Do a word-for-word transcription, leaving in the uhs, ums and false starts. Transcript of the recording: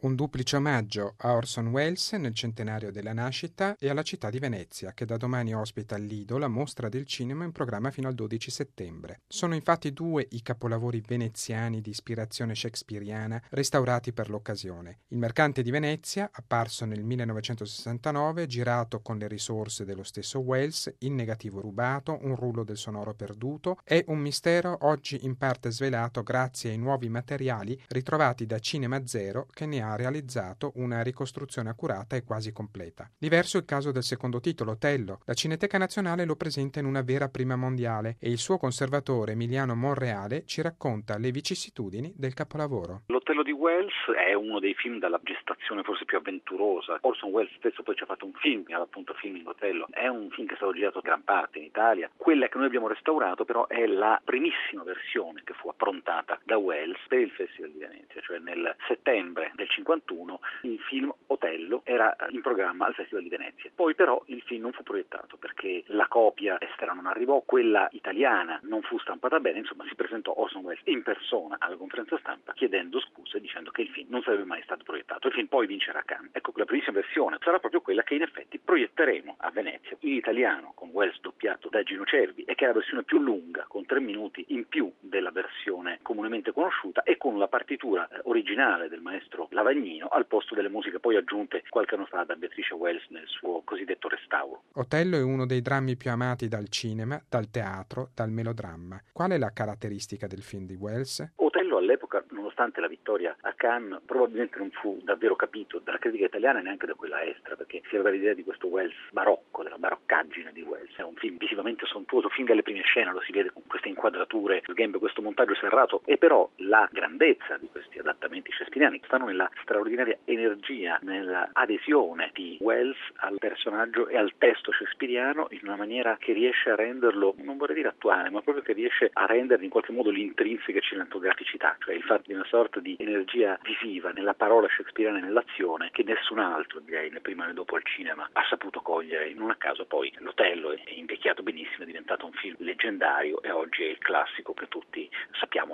Un duplice omaggio a Orson Welles nel centenario della nascita e alla città di Venezia, che da domani ospita al Lido la mostra del cinema in programma fino al dodici settembre. Sono infatti due i capolavori veneziani di ispirazione shakespeariana restaurati per l'occasione. Il Mercante di Venezia, apparso nel millenovecentosessantanove, girato con le risorse dello stesso Welles, in negativo rubato, un rullo del sonoro perduto, è un mistero oggi in parte svelato grazie ai nuovi materiali ritrovati da Cinema Zero, che ne ha realizzato una ricostruzione accurata e quasi completa. Diverso il caso del secondo titolo, Otello. La Cineteca Nazionale lo presenta in una vera prima mondiale e il suo conservatore Emiliano Monreale ci racconta le vicissitudini del capolavoro. L'Otello di Welles è uno dei film dalla gestazione forse più avventurosa. Orson Welles stesso poi ci ha fatto un film, appunto Filming Otello. È un film che è stato girato gran parte in Italia. Quella che noi abbiamo restaurato però è la primissima versione che fu approntata da Welles per il Festival di Venezia, cioè nel settembre del cinquantuno il film Otello era in programma al Festival di Venezia. Poi però il film non fu proiettato perché la copia estera non arrivò, quella italiana non fu stampata bene, insomma si presentò Orson Welles in persona alla conferenza stampa chiedendo scuse, dicendo che il film non sarebbe mai stato proiettato. Il film poi vincerà a Cannes. Ecco, la primissima versione sarà proprio quella che in effetti proietteremo a Venezia in italiano con Welles doppiato da Gino Cervi, e che è la versione più lunga con tre minuti in più della versione comunemente conosciuta e con la partitura eh, originale del maestro Lavagnino al posto delle musiche poi aggiunte qualche anno fa da Beatrice Welles nel suo cosiddetto restauro. Otello è uno dei drammi più amati dal cinema, dal teatro, dal melodramma. Qual è la caratteristica del film di Welles? Otello all'epoca, nonostante la vittoria a Cannes, probabilmente non fu davvero capito dalla critica italiana e neanche da quella estera, perché si aveva l'idea di questo Welles barocco, della baroccaggine di Welles. È un film visivamente sontuoso, fin dalle prime scene lo si vede con queste inquadrature, il gambe, questo montaggio serrato, e però la grandezza di questi adattamenti shakespeariani stanno nella straordinaria energia, nella adesione di Welles al personaggio e al testo shakespeariano in una maniera che riesce a renderlo, non vorrei dire attuale, ma proprio che riesce a rendere in qualche modo l'intrinseca cinematograficità, cioè il fatto di una sorta di energia visiva nella parola shakespeariana e nell'azione che nessun altro, direi, né prima né dopo al cinema ha saputo cogliere. Non a caso poi l'Otello è invecchiato benissimo, è diventato un film leggendario e oggi è il classico che tutti sappiamo